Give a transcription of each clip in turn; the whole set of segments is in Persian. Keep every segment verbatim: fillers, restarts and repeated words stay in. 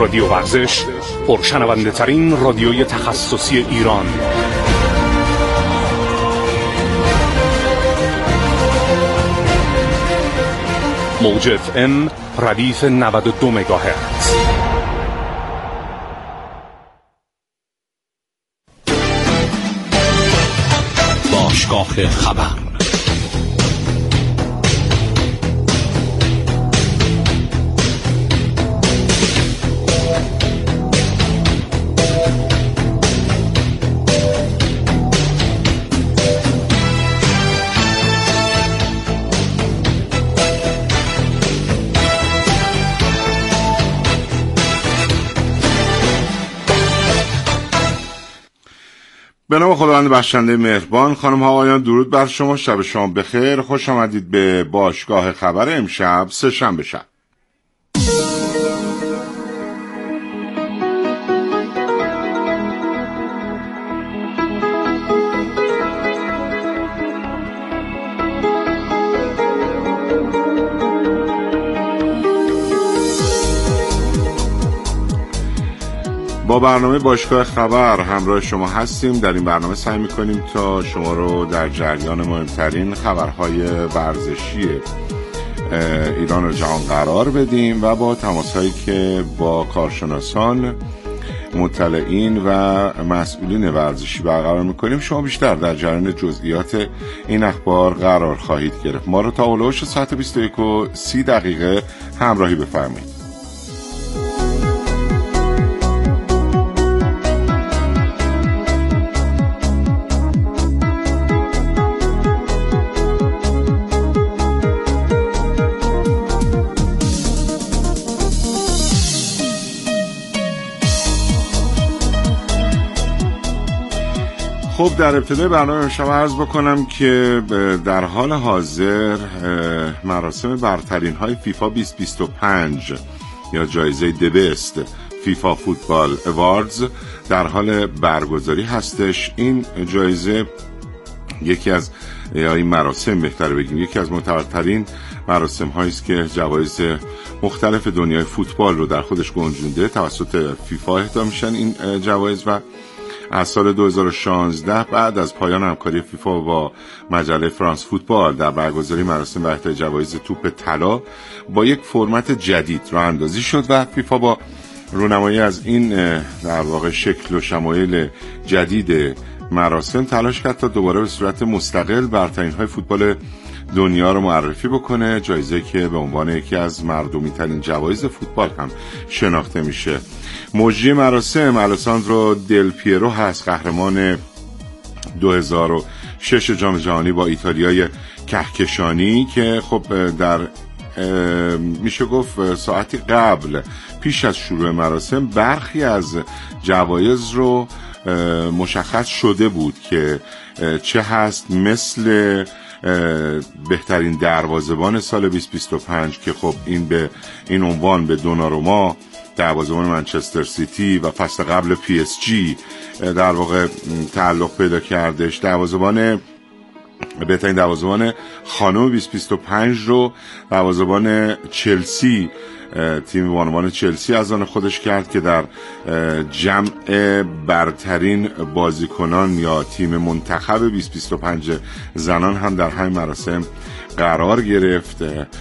رادیو ورزش، پرشنونده ترین رادیوی تخصصی ایران. موج اف ام ردیف نود و دو مگاهرتز. باشگاه خبر. به نام خداوند بخشنده مهربان. خانم ها آقایان، درود بر شما، شب شما بخیر. خوش آمدید به باشگاه خبر امشب سه شنبه شب. با برنامه باشگاه خبر همراه شما هستیم. در این برنامه سعی میکنیم تا شما رو در جریان مهمترین خبرهای ورزشی ایران و جهان قرار بدیم و با تماسهایی که با کارشناسان، مطلعین و مسئولین ورزشی برقرار میکنیم شما بیشتر در جریان جزئیات این اخبار قرار خواهید گرفت. ما رو تا اولوش ساعت بیست و یک و سی دقیقه همراهی بفرمایید. خب در ابتدای برنامه امشب عرض بکنم که در حال حاضر مراسم برترین های فیفا بیست بیست و پنج یا جایزه دی بیست فیفا فوتبال اواردز در حال برگزاری هستش. این جایزه یکی از یا این مراسم بهتره بگیم یکی از معتبرترین مراسم هایی است که جوایز مختلف دنیای فوتبال رو در خودش گنجونده. توسط فیفا اهدا میشن این جوایز و از سال دو هزار و شانزده بعد از پایان همکاری فیفا با مجله فرانس فوتبال در برگزاری مراسم و اهدای جوایز توپ طلا با یک فرمت جدید راه اندازی شد و فیفا با رونمایی از این در واقع شکل و شمایل جدید مراسم تلاش کرد تا دوباره به صورت مستقل برترین های فوتبال دنیا رو معرفی بکنه. جایزه که به عنوان یکی از مردمی ترین جوایز فوتبال هم شناخته میشه. مجری مراسم الساندرو دل پیرو هست، قهرمان دو هزار و شش جام جهانی با ایتالیای کهکشانی که خب در میشه گفت ساعتی قبل پیش از شروع مراسم برخی از جوایز رو مشخص شده بود که چه هست، مثل بهترین دروازه‌بان سال بیست بیست و پنج که خب این به این عنوان به دوناروما دروازه‌بان منچستر سیتی و فصل قبل پی اس جی در واقع تعلق پیدا کردش. دروازه‌بان بهترین دروازه‌بان خانم بیست بیست و پنج رو دروازه‌بان چلسی، تیم بانوان چلسی از آن خودش کرد که در جمع برترین بازیکنان یا تیم منتخب بیست بیست و پنج زنان هم در همین مراسم قرار گرفت.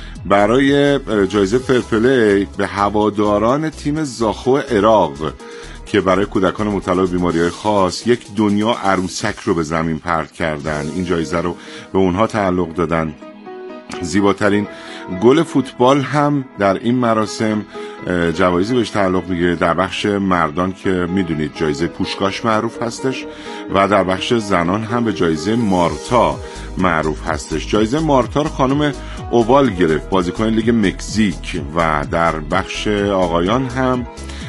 برای جایزه فرپلی به هواداران تیم زاخو عراق که برای کودکان مبتلا به بیماری‌های خاص یک دنیا عروسک رو به زمین پرت کردن، این جایزه رو به اونها تعلق دادن. زیباترین گل فوتبال هم در این مراسم جوایزی بهش تعلق میگیره. در بخش مردان که میدونید جایزه پوشکاش معروف هستش و در بخش زنان هم به جایزه مارتا معروف هستش. جایزه مارتا رو خانم اووال گرفت، بازیکن لیگ مکزیک، و در بخش آقایان هم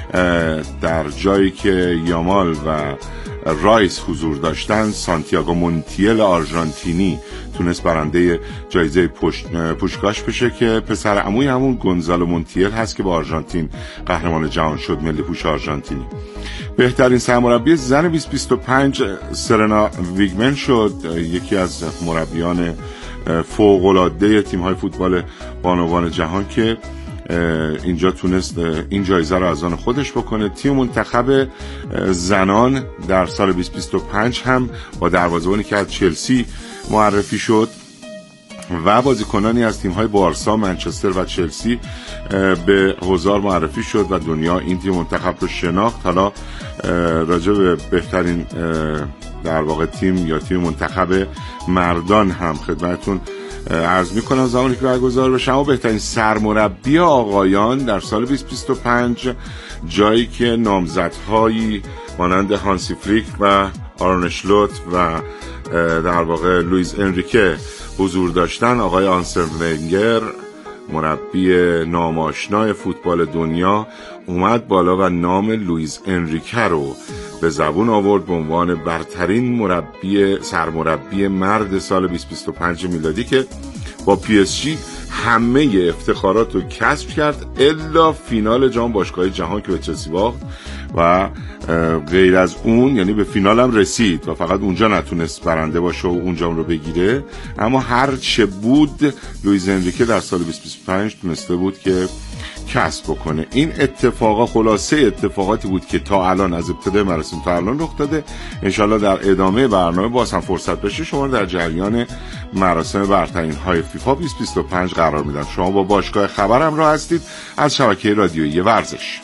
در جایی که یامال و رایس حضور داشتن سانتیاگو مونتیل آرژانتینی تونست برنده جایزه پوشکاش بشه که پسر عموی همون گونزالو مونتیل هست که با آرژانتین قهرمان جهان شد، ملی پوش آرژانتینی. بهترین سرمربی زن بیست بیست و پنج سرنا ویگمن شد، یکی از مربیان فوق‌العاده تیم‌های فوتبال بانوان جهان که اینجا تونست این جایزه رو از آن خودش بکنه. تیم منتخب زنان در سال بیست بیست و پنج هم با دروازه‌بانی که از چلسی معرفی شد و بازیکنانی از تیم‌های بارسا، منچستر و چلسی به حضار معرفی شد و دنیا این تیم منتخب رو شناخت. حالا راجع به بهترین در واقع تیم یا تیم منتخب مردان هم خدمتتون عرض میکنم زمانی که برگزار بشه. اما بهترین سرمربی آقایان در سال بیست بیست و پنج، جایی که نامزدهایی مانند هانسی فلیک و آرن شلوت و در واقع لوئیس انریکه حضور داشتن، آقای آرسن ونگر، مربی ناماشنای فوتبال دنیا، اومد بالا و نام لوئیس انریکه رو به زبون آورد به عنوان برترین مربی سرمربی مرد سال بیست بیست و پنج میلادی که با پی اس جی همه افتخارات رو کسب کرد الا فینال جام باشگاه‌های جهان که به چلسی باخت و غیر از اون، یعنی به فینال هم رسید و فقط اونجا نتونست برنده باشه و اون جام رو بگیره. اما هر چه بود لوئیس انریکه در سال بیست بیست و پنج تونسته بود که کسب بکنه. این اتفاقا خلاصه اتفاقاتی بود که تا الان از ابتدای مراسم تا الان رخ داده. انشالله در ادامه برنامه باز هم فرصت بشه شما در جریان مراسم برترین های فیفا بیست بیست و پنج قرار میدن. شما با باشگاه خبر همراه هستید از شبکه رادیویی ورزش.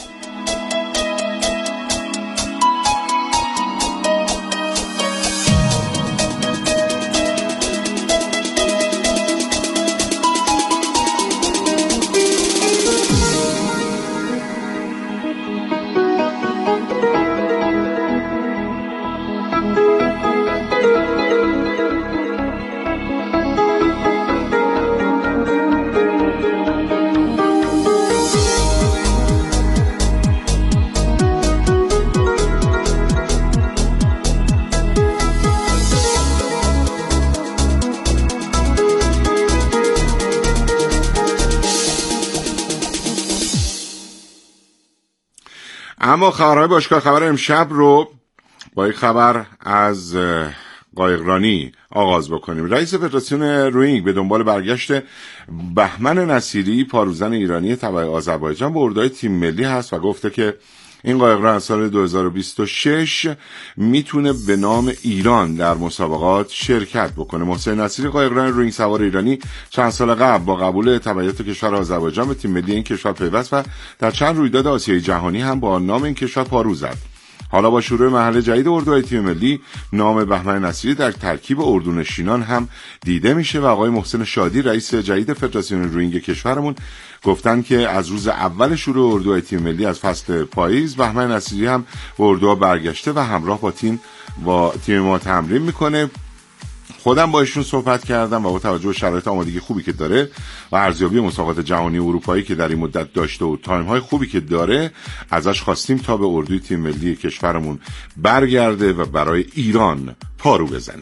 اما خبرهای باشگاه خبر امشب رو با یک خبر از قایقرانی آغاز بکنیم. رئیس فدراسیون روینگ به دنبال برگشت بهمن نصیری، پاروزن ایرانی تبع آذربایجان، به اردوهای تیم ملی هست و گفته که این قایقران از سال دو هزار و بیست و شش میتونه به نام ایران در مسابقات شرکت بکنه. محسن نصیری، قایقران روینگ سوار ایرانی، چند سال قبل با قبول تبعیت کشور آذربایجان به تیم ملی این کشور پیوست و در چند رویداد آسیایی جهانی هم با نام این کشور پارو زد. حالا با شروع مرحله جدید اردوهای تیم ملی، نام بهمن نصیری در ترکیب اردونشینان هم دیده میشه و آقای محسن شادی، رئیس جدید فدراسیون روینگ کشورمون، گفتن که از روز اول شروع اردوهای تیم ملی از فصل پاییز، بهمن نصیری هم به اردوها برگشته و همراه با تیم با تیم ما تمرین میکنه. خودم با ایشون صحبت کردم و با توجه به شرایط آمادگی خوبی که داره و ارزیابی مسابقات جهانی اروپایی که در این مدت داشته و تایم های خوبی که داره، ازش خواستیم تا به اردوی تیم ملی کشورمون برگرده و برای ایران پارو بزنه.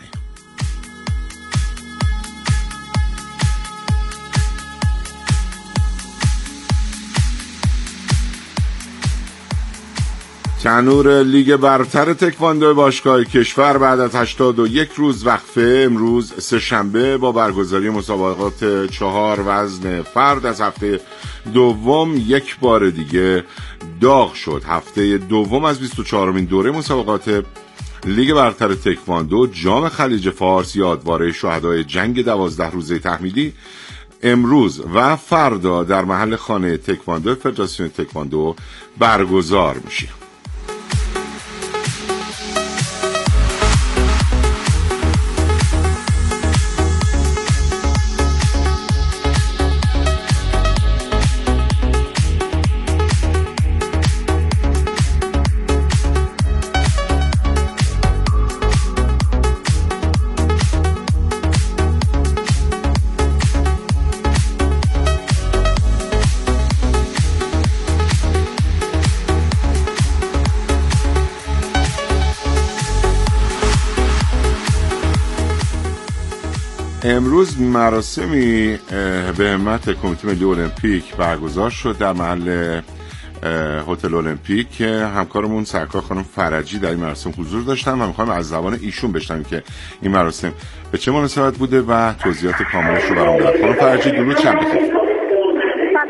تنور لیگ برتر تکواندو باشگاه کشور بعد از هشتاد و یک روز وقفه امروز سه شنبه با برگزاری مسابقات چهار وزن فرد از هفته دوم یک بار دیگه داغ شد. هفته دوم از بیست و چهارمین دوره مسابقات لیگ برتر تکواندو جام خلیج فارس، یادواره شهدای جنگ دوازده روزه تحمیلی، امروز و فردا در محل خانه تکواندو فدراسیون تکواندو برگزار میشه. امروز مراسمی به همت کمیته ملی المپیک برگزار شد در محل هتل المپیک. همکارمون سرکار خانم فرجی در این مراسم حضور داشتن و میخوایم از زبان ایشون بشنویم که این مراسم به چه مناسبت بوده و توضیحات کاملش رو برام بدن. خانم فرجی درود، شب بخیر. سلام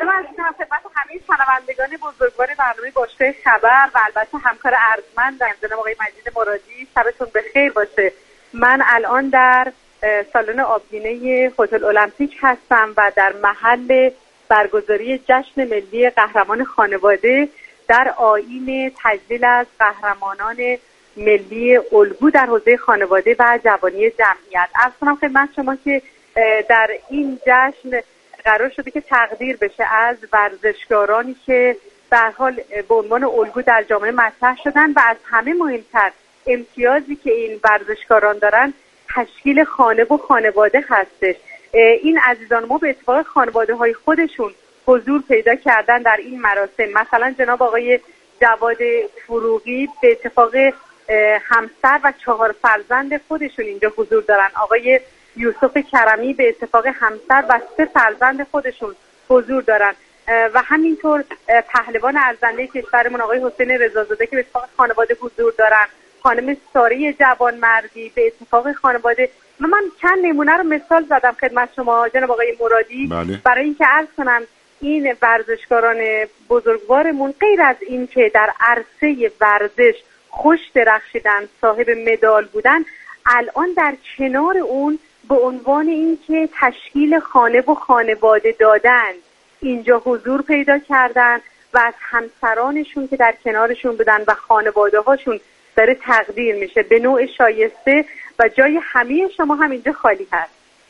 می‌کنم خدمت همه شنوندگان بزرگوار برنامه باشگاه خبر و البته همکار ارجمند جناب آقای مجید مرادی. شبتون بخیر باشه. من الان در سالن آبگینه هتل المپیک هستم و در محل برگزاری جشن ملی قهرمان خانواده در آیین تجلیل از قهرمانان ملی الگو در حوزه خانواده و جوانی جمعیت. عرض کنم خدمت شما که در این جشن قرار شده که تقدیر بشه از ورزشکارانی که به هر حال به عنوان الگو در جامعه مطرح شدن و از همه مهمتر امتیازی که این ورزشکاران دارن تشکیل خانه و خانواده هستش. این عزیزان ما به اتفاق خانواده های خودشون حضور پیدا کردن در این مراسم. مثلا جناب آقای جواد فروغی به اتفاق همسر و چهار فرزند خودشون اینجا حضور دارن. آقای یوسف کرمی به اتفاق همسر و سه فرزند خودشون حضور دارن و همینطور پهلوان ارزنده کشورمون آقای حسین رضازاده که به اتفاق خانواده حضور دارن. خانم ساری جوانمردی به اتفاق خانواده. من چند نمونه رو مثال زدم خدمت شما جناب آقای مرادی بله. برای اینکه عرض کنم این ورزشکاران بزرگوارمون غیر از این که در عرصه ورزش خوش درخشیدن، صاحب مدال بودن، الان در کنار اون به عنوان اینکه تشکیل خانه و خانواده دادن اینجا حضور پیدا کردن و از همسرانشون که در کنارشون بودن و خانواده هاشون داره تقدیر میشه به نوع شایسته و جای همه شما هم اینجا خالی هست.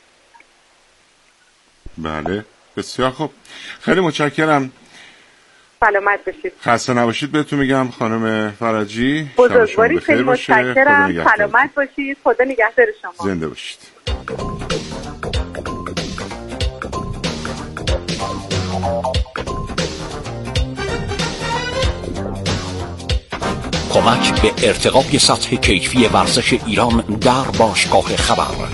بله بسیار خوب، خیلی متشکرم. سلامت باشید. خسته نباشید بهتون میگم خانم فرجی. بزرگواری خیلی متشکرم. سلامت باشید. خدا نگهدار شما. زنده باشید. کمک به ارتقای سطح کیفی ورزش ایران در باشگاه خبر.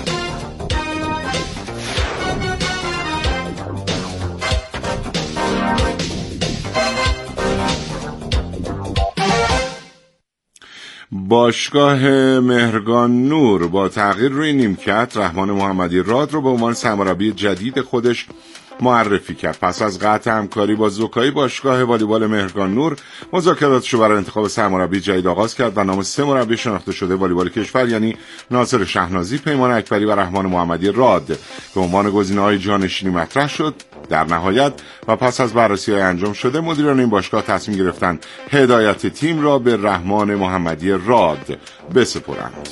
باشگاه مهرگان نور با تغییر روی نیمکت رحمان محمدی راد رو به عنوان سرمربی جدید خودش معرفی کرد. پس از قطع همکاری با زوکای باشگاه والیبال مهرگان نور مذاکراتش رو برای انتخاب سرمربی جدید آغاز کرد و نام سه مربی شناخته شده والیبال کشور یعنی ناصر شهنازی، پیمان اکبری و رحمان محمدی راد به عنوان گزینه‌های جانشینی مطرح شد. در نهایت و پس از بررسی‌های انجام شده مدیران این باشگاه تصمیم گرفتند هدایت تیم را به رحمان محمدی راد بسپرند.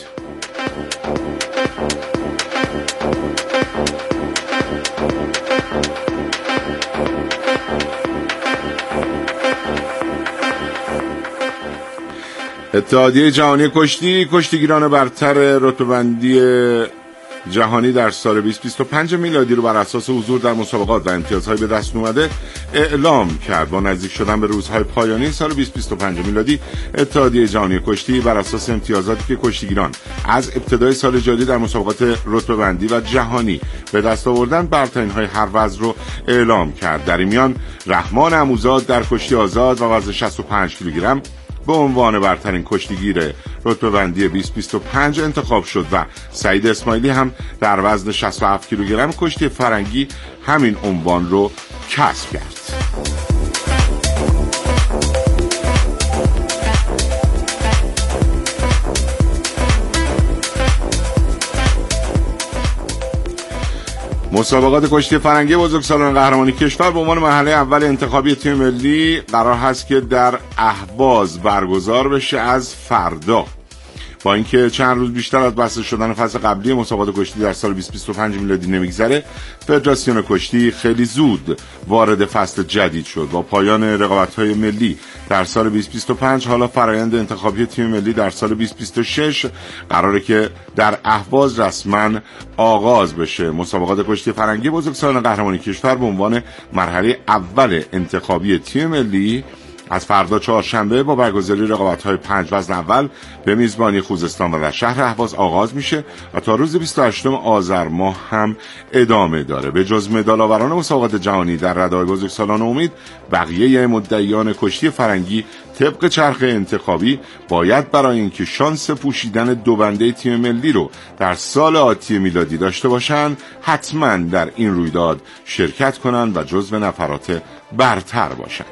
اتحادیه جهانی کشتی کشتیگیران برتر رتبه‌بندی جهانی در سال بیست بیست و پنج میلادی رو بر اساس حضور در مسابقات و امتیازهای به دست اومده اعلام کرد. با نزدیک شدن به روزهای پایانی سال بیست بیست و پنج میلادی اتحادیه جهانی کشتی بر اساس امتیازاتی که کشتیگیران از ابتدای سال جاری در مسابقات رتبه‌بندی و جهانی به دست آوردن برترین‌های هر وزن رو اعلام کرد. در این میان رحمان عموزاد در کشتی آزاد و وزن شصت و پنج کیلوگرم به عنوان برترین کشتیگیر رتبه‌بندی بیست بیست و پنج انتخاب شد و سعید اسماعیلی هم در وزن شصت و هفت کیلوگرم کشتی فرنگی همین عنوان رو کسب کرد. مسابقات کشتی فرنگی بزرگسالان قهرمانی کشور به عنوان مرحله اول انتخابی تیم ملی قرار هست که در اهواز برگزار بشه از فردا. با اینکه چند روز بیشتر از بسته شدن فصل قبلی مسابقات کشتی در سال بیست بیست و پنج میلادی نمیگذره، فدراسیون کشتی خیلی زود وارد فصل جدید شد. با پایان رقابت‌های ملی در سال بیست بیست و پنج حالا فرآیند انتخابی تیم ملی در سال بیست بیست و شش قراره که در اهواز رسما آغاز بشه. مسابقات کشتی فرنگی بزرگسالان قهرمانی کشور به عنوان مرحله اول انتخابی تیم ملی از فردا چهارشنبه با برگزاری رقابت‌های پنج وزن اول به میزبانی خوزستان و در شهر اهواز آغاز میشه و تا روز بیست و هشتم آذر ماه هم ادامه داره. به جز مدال‌آوران مسابقات جهانی در رده‌های بزرگسالان امید، بقیه مدعیان کشتی فرنگی طبق چرخ انتخابی باید برای اینکه شانس پوشیدن دو بنده تیم ملی رو در سال آتی میلادی داشته باشند حتما در این رویداد شرکت کنند و جزو نفرات برتر باشند.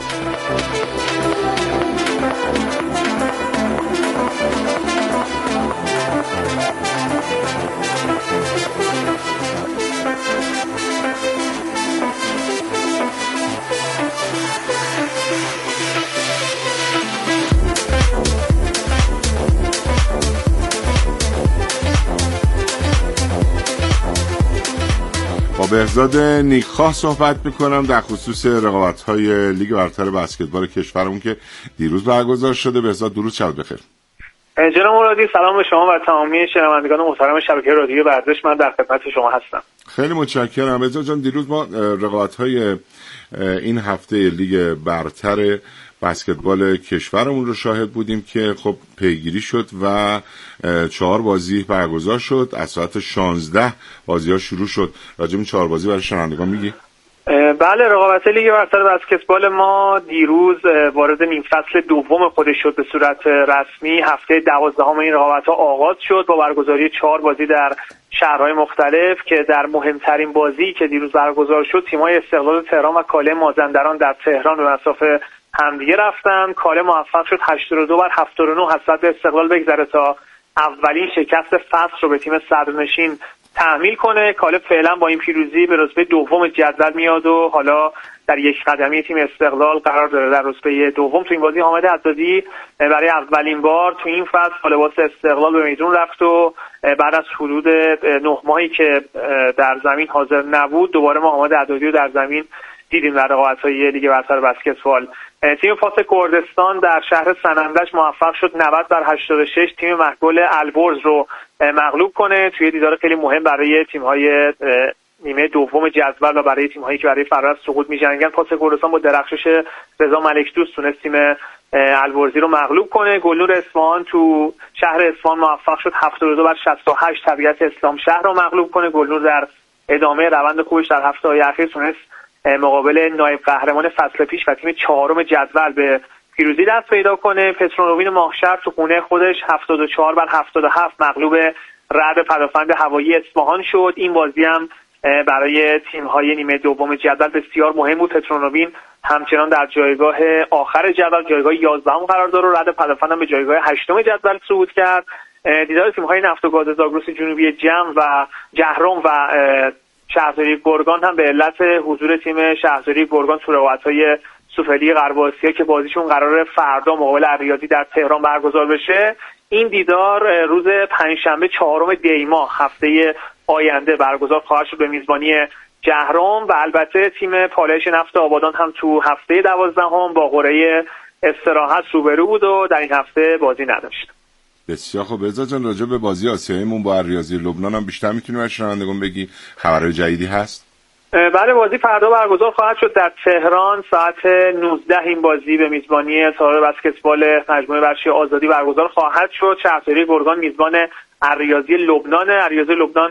با بهزاد نیکخواه صحبت میکنم در خصوص رقابت‌های لیگ برتر بسکتبال کشورمون که دیروز برگزار شده. بهزاد درود، شب بخیر. جناب مرادی، سلام به شما و تمامی شنوندگان محترم شبکه رادیو ورزش. من در خدمت شما هستم. خیلی متشکرم. بهزاد جان، دیروز ما رقابت‌های این هفته لیگ برتر بسکتبال کشورمون رو شاهد بودیم که خب پیگیری شد و چهار بازی برگزار شد. از ساعت شانزده بازی ها شروع شد. راجع به این چهار بازی برای شنوندگان میگی؟ بله، رقابت لیگ برتر بسکتبال ما دیروز وارد نیم فصل دوم خودش شد به صورت رسمی. هفته دوازدهم این رقابت‌ها آغاز شد با برگزاری چهار بازی در شهرهای مختلف که در مهمترین بازی که دیروز برگزار شد تیم‌های استقلال تهران و کاله مازندران در تهران به مسافه همدیگه رفتن. کاله موفق شد هشتاد و دو بر هفتاد و نه از صدر استقلال بگذره تا اولین شکست فصل رو به تیم صدرنشین تحمیل کنه. کاله فعلا با این پیروزی به رتبه دوم جدول میاد و حالا در یک قدمی تیم استقلال قرار داره در رتبه دوم. تو این بازی حامد عزازی برای اولین بار تو این فصل با لباس استقلال به میدون رفت و بعد از حدود نه ماهی که در زمین حاضر نبود دوباره ما حامد عزازی رو در زمین دیدیم در رقابت‌های لیگ برتر بسکتبال. تیم فاس کردستان در شهر سنندج موفق شد نود بر هشتاد و شش تیم محگل البرز رو مغلوب کنه توی دیدار خیلی مهم برای تیم‌های نیمه دوم جدول و برای تیم‌هایی که برای فرار از سقوط می‌جنگن. فاس کردستان با درخشش رضا ملکدوست تونست تیم البرزی رو مغلوب کنه. گلنور اصفهان تو شهر اصفهان موفق شد هفتاد و دو بر شصت و هشت طبیعت اسلام شهر رو مغلوب کنه. گلنور در ادامه روند خوبش در هفته‌های اخیر تونست مقابل نایب قهرمان فصل پیش و تیم چهارم جدول به پیروزی دست پیدا کنه. پترونوین ماهشهر تو خونه خودش هفتاد و چهار بر هفتاد و هفت مغلوب رعد پدافند هوایی اصفهان شد. این بازی هم برای تیم‌های نیمه دوم جدول بسیار مهم بود. پترونوین همچنان در جایگاه آخر جدول، جایگاه یازدهم قرار داره و رعد پدافند هم به جایگاه هشتم جدول صعود کرد. دیدار تیم‌های نفت و گاز زاگرس جنوبی جم و جهرم و شهرداری گرگان هم به علت حضور تیم شهرداری گرگان تو رقابت‌های سوپرلیگ غرب آسیا که بازیشون قراره فردا مقابل الریاضی در تهران برگزار بشه، این دیدار روز پنجشنبه چهارم دی ماه هفته آینده برگزار خواهد شد به میزبانی جهرم و البته تیم پالایش نفت آبادان هم تو هفته دوازدهم با قرعه استراحت روبرو بود و در این هفته بازی نداشت. بسیار خب. بهزاد جان، راجع به بازی آسیاییمون با الریاضی لبنان هم بیشتر میتونیم از شنوندگان بگی؟ خبرهای جدیدی هست؟ بله، بازی فردا برگزار خواهد شد در تهران ساعت نوزده. این بازی به میزبانی سالن بسکتبال مجموعه ورشی آزادی برگزار خواهد شد. شهرداری گرگان میزبان الریاضی لبنان. الریاضی لبنان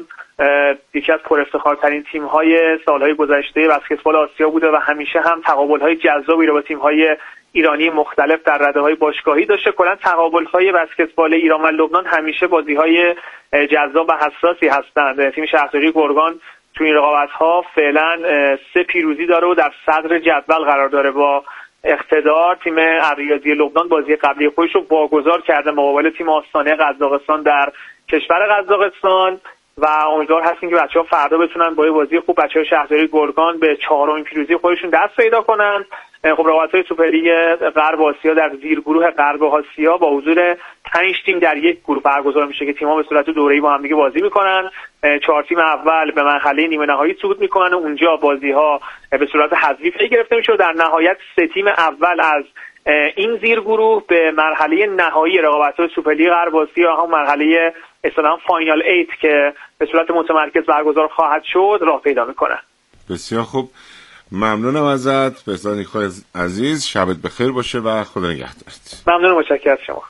یکی از پرافتخارترین تیم‌های سال‌های گذشته بسکتبال آسیا بوده و همیشه هم تقابل‌های جذابی رو با تیم‌های ایرانی مختلف در رده‌های باشگاهی داشته. کلاً تقابل‌های بسکتبال ایران و لبنان همیشه بازی‌های جذاب و حساسی هستند. تیم شهرداری گرگان تو این رقابت‌ها فعلا سه پیروزی داره و در صدر جدول قرار داره با اقتدار. تیم الریاضی لبنان بازی قبلی خودش رو واگذار کرده مقابل تیم آستانه قزاقستان در کشور قزاقستان و امیدوار هستیم که بچه‌ها فردا بتونن با بازی خوب بچه‌های شهرداری گرگان به چهارمین پیروزی خودشون دست پیدا کنن. خب رقابت‌های سوپرلیگ غرب آسیا در زیرگروه غرب آسیا با حضور پنج تیم در یک گروه برگزار میشه که تیم‌ها به صورت دوره‌ای با هم دیگه بازی میکنن. چهار تیم اول به مرحله نیمه نهایی صعود میکنن و اونجا بازی‌ها به صورت حذفی پی گرفته میشه و در نهایت سه تیم اول از این زیرگروه به مرحله نهایی رقابت‌های سوپرلیگ غرب آسیا، هم مرحله اصطلاحاً فاینال هشت که به صورت متمرکز برگزار خواهد شد، راه پیدا میکنه. بسیار خوب. ممنونم ازت بهزاد نیکخواه عزیز. شبت بخیر باشه و خدا نگهدارت. ممنونم، متشکرم از شما.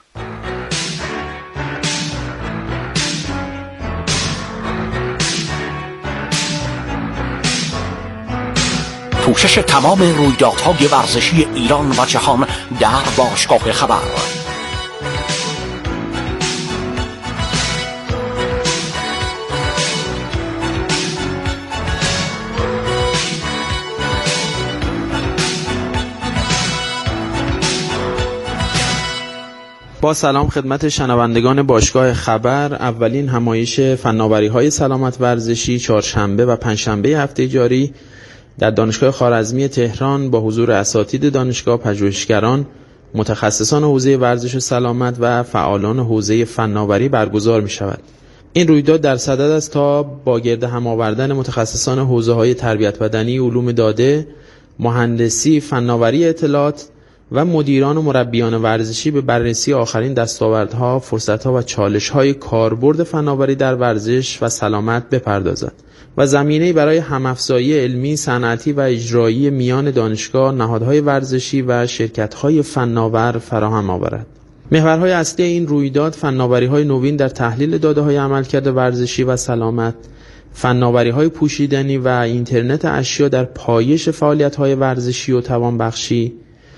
پوشش تمام رویدادهای ورزشی ایران و جهان در باشگاه خبر. با سلام خدمت شنوندگان باشگاه خبر. اولین همایش فناوری‌های سلامت ورزشی چهارشنبه و پنجشنبه هفته جاری در دانشگاه خوارزمی تهران با حضور اساتید دانشگاه، پژوهشگران، متخصصان حوزه ورزش و سلامت و فعالان حوزه فناوری برگزار می شود. این رویداد در صدد است تا با گرد هم آوردن متخصصان حوزه‌های تربیت بدنی، علوم داده، مهندسی، فناوری اطلاعات و مدیران و مربیان ورزشی به بررسی آخرین دستاوردها، فرصتها و چالش‌های کاربرد فناوری در ورزش و سلامت بپردازد و زمینه‌ای برای هم‌افزایی علمی، صنعتی و اجرایی میان دانشگاه، نهادهای ورزشی و شرکت‌های فناور فراهم آورد. محورهای اصلی این رویداد فناوری‌های نوین در تحلیل داده‌های عملکرد ورزشی و سلامت، فناوری‌های پوشیدنی و اینترنت اشیا در پایش فعالیت‌های ورزشی و توانبخشی،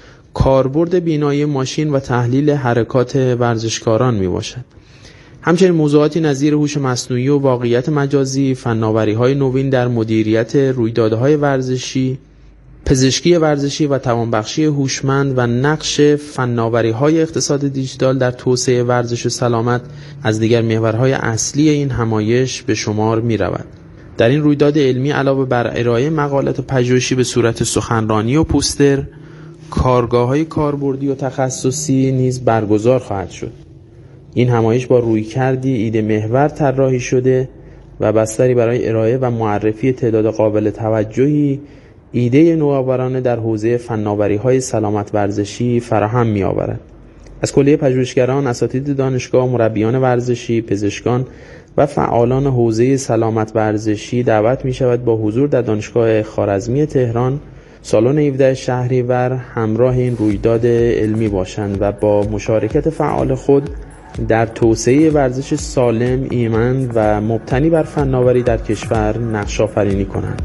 کاربرد بینایی ماشین و تحلیل حرکات ورزشکاران میباشد. همچنین موضوعاتی نظیر هوش مصنوعی و واقعیت مجازی، فناوری‌های نوین در مدیریت رویدادهای ورزشی، پزشکی ورزشی و توانبخشی هوشمند و نقش فناوری‌های اقتصاد دیجیتال در توسعه ورزش و سلامت از دیگر محورهای اصلی این همایش به شمار می‌رود. در این رویداد علمی علاوه بر ارائه مقالات پژوهشی به صورت سخنرانی و پوستر، کارگاه‌های کاربردی و تخصصی نیز برگزار خواهد شد. این همایش با رویکردی ایده محور طراحی شده و بستری برای ارائه و معرفی تعداد قابل توجهی ایده نوآورانه در حوزه فناوری‌های سلامت ورزشی فراهم می‌آورد. از کلیه پژوهشگران، اساتید دانشگاه، مربیان ورزشی، پزشکان و فعالان حوزه سلامت ورزشی دعوت می‌شود با حضور در دانشگاه خوارزمی تهران سالن هفده شهریور همراه این رویداد علمی باشند و با مشارکت فعال خود در توسعه ورزش سالم، ایمن و مبتنی بر فناوری در کشور نقش آفرینی کنند.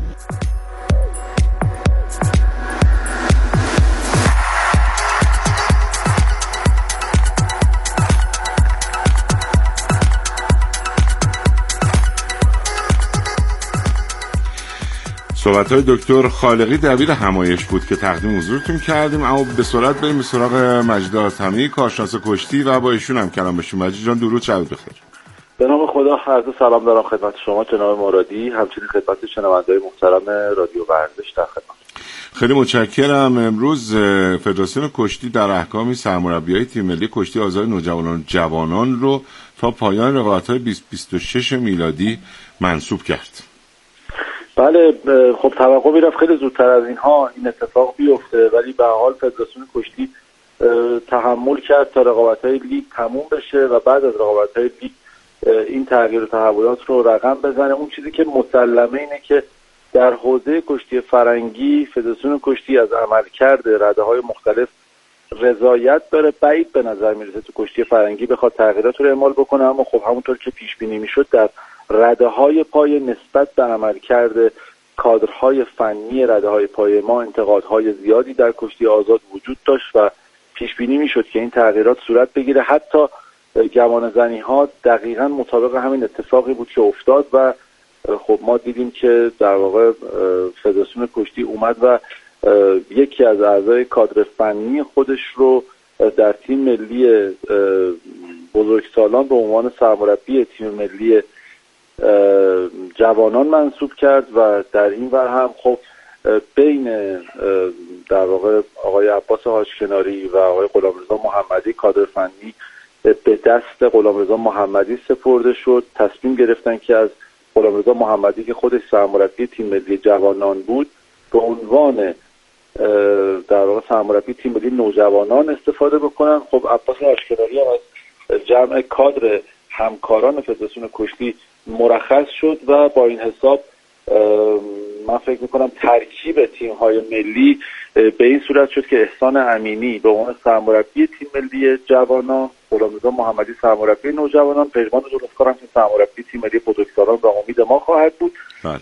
صحبت‌های دکتر خالقی دبیر همایش بود که تقدیم حضورتون کردیم. اما به سرعت بریم به سراغ مجید آرتمی، کارشناس کشتی و با ایشون هم کلام بشیم. مجید جان درود، شب بخیر. به نام خدا، عرض سلام دارم خدمت شما جناب مرادی، همچنین خدمت شنونده‌های محترم رادیو ورزش در خدمت. خیلی متشکرم. امروز فدراسیون کشتی در احکامی سرمربیای تیم ملی کشتی آزاد نوجوانان جوانان رو تا پایان رقابت‌های بیست بیست و شش میلادی منصوب کرد. بله، خب توقع میرفت خیلی زودتر از اینها این اتفاق بیفته، ولی به حال فدراسیون کشتی تحمل کرد تا رقابت‌های لیگ تموم بشه و بعد از رقابت‌های لیگ این تغییر و تحولات رو رقم بزنه. اون چیزی که مسلمه اینه که در حوزه کشتی فرنگی فدراسیون کشتی از عملکرد رده‌های مختلف رضایت داره. بعید به نظر میرسه تو کشتی فرنگی بخواد تغییرات رو اعمال بکنه، اما خب همونطور که پیش بینی میشد در رده‌های پای نسبت به عملکرد کادرهای فنی رده‌های پای ما انتقادهای زیادی در کشتی آزاد وجود داشت و پیش بینی میشد که این تغییرات صورت بگیره. حتی گمانه‌زنی‌ها دقیقاً مطابق همین اتفاقی بود که افتاد و خب ما دیدیم که در واقع فدراسیون کشتی اومد و یکی از اعضای کادر فنی خودش رو در تیم ملی بزرگسالان به عنوان سرمربی تیم ملی جوانان منصوب کرد و در این ور هم خب بین در واقع آقای عباس حاجکناری و آقای غلامرضا محمدی کادر فنی به دست غلامرضا محمدی سپرده شد. تصمیم گرفتن که از غلامرضا محمدی که خودش سرمربی تیم ملی جوانان بود به عنوان در واقع سرمربی تیم ملی نوجوانان استفاده بکنن. خب عباس حاجکناری هم از جمع کادر همکاران فدراسیون کشتی مرخص شد و با این حساب من فکر میکنم ترکیب تیم‌های ملی به این صورت شد که احسان امینی به عنوان سرمربی تیم ملی جوانان، غلامرضا محمدی سرمربی نوجوانان، پژمان جلوسکار هم سرمربی تیم ملی بزرگسالان و امید ما خواهد بود.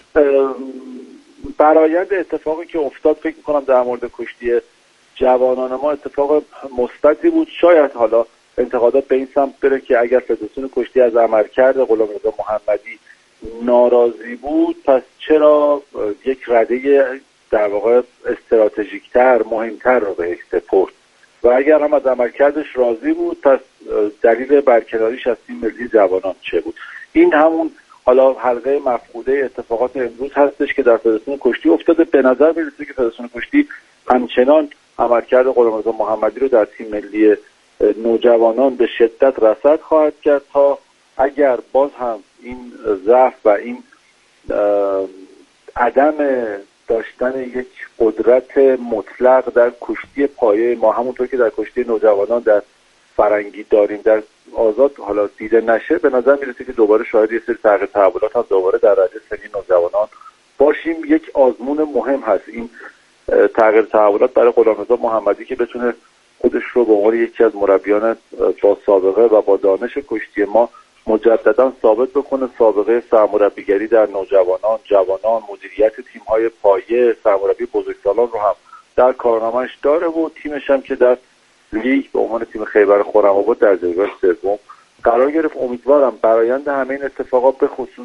برآیند اتفاقی که افتاد فکر میکنم در مورد کشتی جوانان ما اتفاق مثبتی بود. شاید حالا انتقادات به این سمت بره که اگر فدراسیون کشتی از عملکرد غلامرضا محمدی ناراضی بود، پس چرا یک رده در واقع استراتژیک‌تر، مهمتر رو بهش سپرد و اگر هم از عملکردش راضی بود، پس دلیل برکناریش از تیم ملی جوانان چه بود. این همون حالا حلقه مفقوده اتفاقات امروز هستش که در فدراسیون کشتی افتاده. به نظر میرسه که فدراسیون کشتی همچنان عملکرد غلامرضا محمدی رو در تیم ملی نوجوانان به شدت رصد خواهد کرد تا اگر باز هم این ضعف و این عدم داشتن یک قدرت مطلق در کشتی پایه ما، همونطور که در کشتی نوجوانان در فرنگی داریم، در آزاد حالا دیده نشه، به نظر میرسه که دوباره شاید یه سری تغییر تحولات هم دوباره در رده سنی نوجوانان باشیم. یک آزمون مهم هست این تغییر تحولات برای غلامرضا محمدی که بتونه خودش رو به عنوان یکی از مربیان با سابقه و با دانش کشتی ما مجددا ثابت بکنه. سابقه سرمربیگری در نوجوانان، جوانان، مدیریت تیم‌های پایه، سرمربی بزرگسالان رو هم در کارنامه‌اش داره و تیمش هم که در لیگ به عنوان تیم خیبر خرم‌آباد در جایگاه سوم قرار گرفت. امیدوارم برآیند همه این اتفاقات به خصوص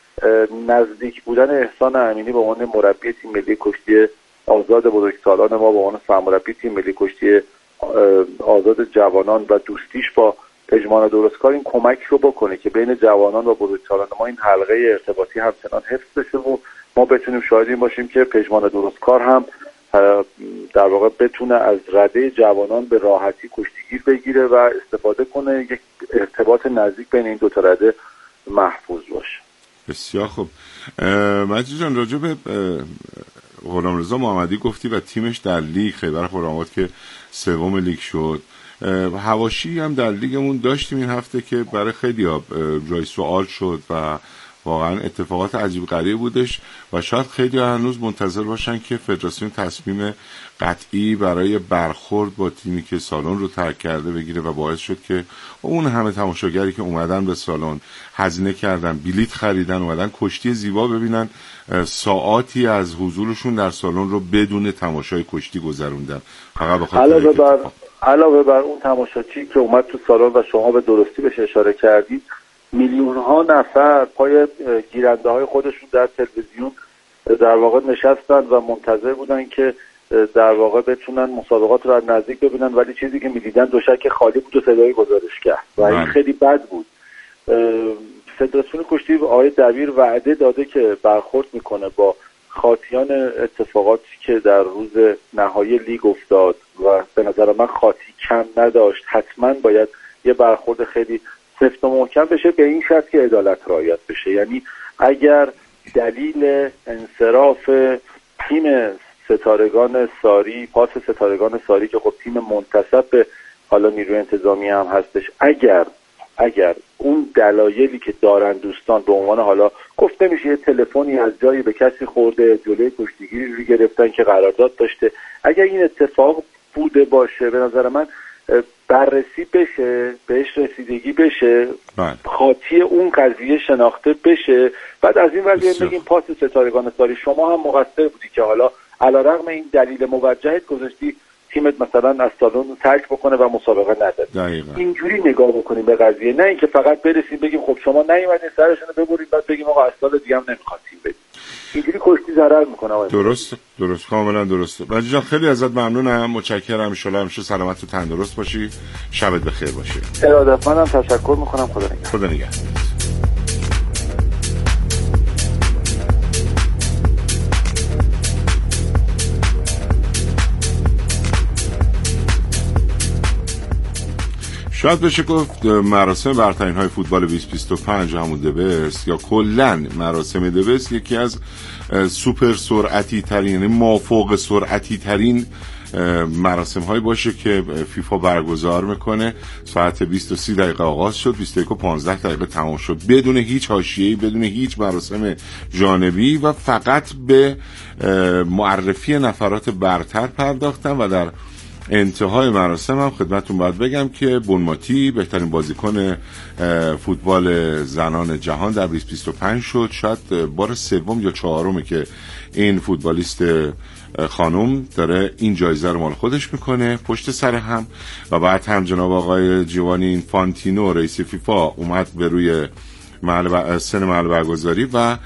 نزدیک بودن احسان امینی به عنوان مربی تیم ملی کشتی آزاد بزرگسالان ما به عنوان سرمربی تیم ملی کشتی آزاد جوانان و دوستیش با پژمان درستکار این کمک رو بکنه که بین جوانان و بزرگسالان ما این حلقه ارتباطی همچنان حفظ بشه و ما بتونیم شاهد این باشیم که پژمان درستکار هم در واقع بتونه از رده جوانان به راحتی کشتیگیر بگیره و استفاده کنه، یک ارتباط نزدیک بین این دو تا رده محفوظ باشه. بسیار خوب. مجید جان، راجع به غلامرضا محمدی گفتی و تیمش در لیگ خیبر خرم‌آباد که سوم لیگ شد. حواشی هم در لیگمون داشتیم این هفته که برای خیلی‌ها جای سوال شد و واقعا اتفاقات عجیب غریبی بودش و شاید خیلی هنوز منتظر باشن که فدراسیون تصمیم قطعی برای برخورد با تیمی که سالن رو ترک کرده بگیره و باعث شد که اون همه تماشاگری که اومدن به سالن، هزینه کردن، بلیت خریدن، اومدن کشتی زیبا ببینن، ساعاتی از حضورشون در سالن رو بدون تماشای کشتی گذروندن. فقط بخاطر علاوه بر علاوه بر اون تماشاچی که اومد تو سالن و شما به درستی بهش اشاره کردید، میلیون ها نفر پای گیرنده های خودشون در تلویزیون در واقع نشستن و منتظر بودن که در واقع بتونن مسابقات رو از نزدیک ببینن، ولی چیزی که میدیدن دوشک خالی بود و صدای گزارشگر و این خیلی بد بود. فدراسیون کشتی آقای دبیر وعده داده که برخورد میکنه با خاطیان اتفاقاتی که در روز نهایی لیگ افتاد و به نظر من خاطی کم نداشت. حتما باید یه برخورد خیلی سفت و محکم بشه، به این شرط که عدالت رعایت بشه. یعنی اگر دلیل انصراف تیم ستارگان ساری، پاس ستارگان ساری که خب تیم منتسب به حالا نیروی انتظامی هم هستش، اگر اگر اون دلایلی که دارن دوستان به عنوان حالا گفته میشه یه تلفنی از جایی به کسی خورده، جلوی کشتیگیری رو گرفتن که قرارداد داشته، اگر این اتفاق بوده باشه به نظر من بررسی بشه، بهش رسیدگی بشه، خاطی اون قضیه شناخته بشه، بعد از این وضعیت بگیم پاس ستارگان ساری شما هم مقصر بودی که حالا علیرغم این دلیل موجهت گذاشتی تیمت مثلا از سالن ترک بکنه و مسابقه نداد. اینجوری نگاه بکنیم به قضیه، نه اینکه فقط برسیم بگیم خب شما نیومدین سرشون رو ببرید بعد بگیم آقا از سال دیگه هم نمیخواد تیم بدیم. اینجوری کشتی ضرر میکنه. درست درست کاملا درسته. مجید جان خیلی ازت ممنونم، متشکرم. ان شاءالله همیشه سلامت و تندرست باشی، شبت بخیر باشه. ارادتمندم، تشکر میکنم. خدا نگهدار. خدا نگهدار. شاید بشه گفت مراسم برترین های فوتبال بیست بیست و پنج همون دبست یا کلن مراسم دبست یکی از سوپر سرعتی ترین، یعنی مافوق سرعتی ترین مراسم های باشه که فیفا برگزار میکنه. ساعت بیست و سی دقیقه آغاز شد، بیست و یک و پانزده دقیقه تمام شد، بدون هیچ حاشیه‌ای، بدون هیچ مراسم جانبی و فقط به معرفی نفرات برتر پرداختن. و در انتهای مراسم هم خدمتتون باید بگم که بونماتی بهترین بازیکن فوتبال زنان جهان در بیست بیست و پنج شد. شاید بار سوم یا چهارمه که این فوتبالیست خانم داره این جایزه رو مال خودش میکنه پشت سر هم. و بعد هم جناب آقای جوانی اینفانتینو رئیس فیفا اومد به روی محل سن محل برگزاری و